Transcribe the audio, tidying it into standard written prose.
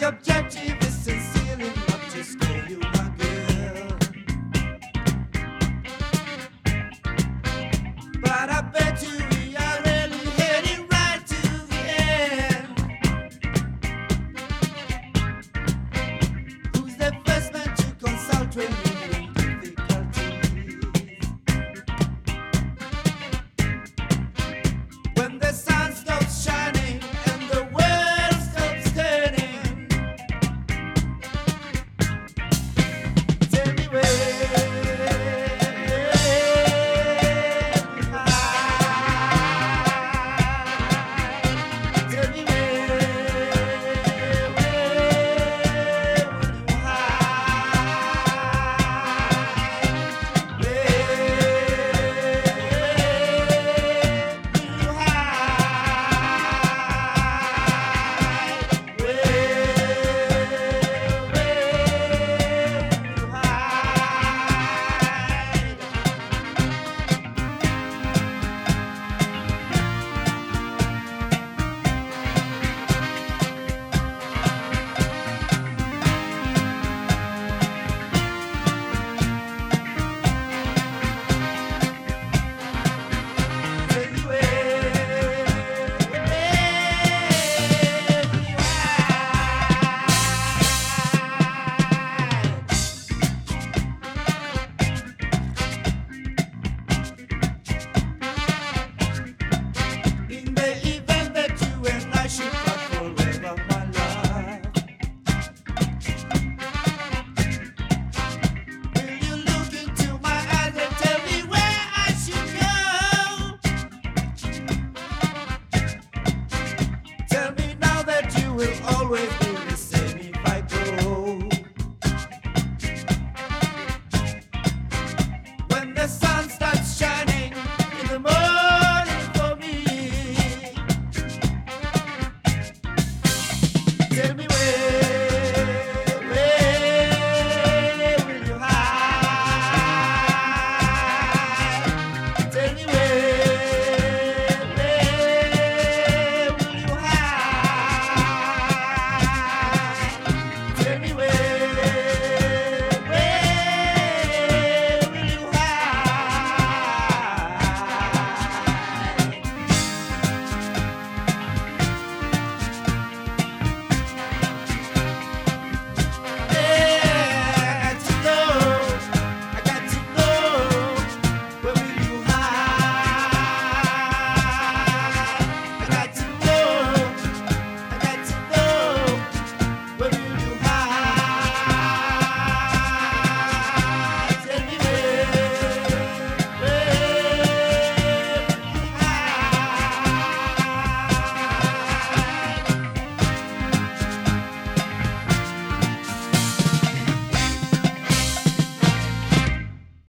objective is sincerely not to scare you, my girl. But I bet you we are really heading right to the end. Who's the first man to consult when you're in difficulties? When the sun stops shining and the world stops turning, tell me where you hide. Tell me where will you hide? In the event that you and I should part forever, my love, will you look into my eyes and tell me where I should go? Tell me now that you will always be the same if I go. When the sun starts shining in the morning for me, tell me where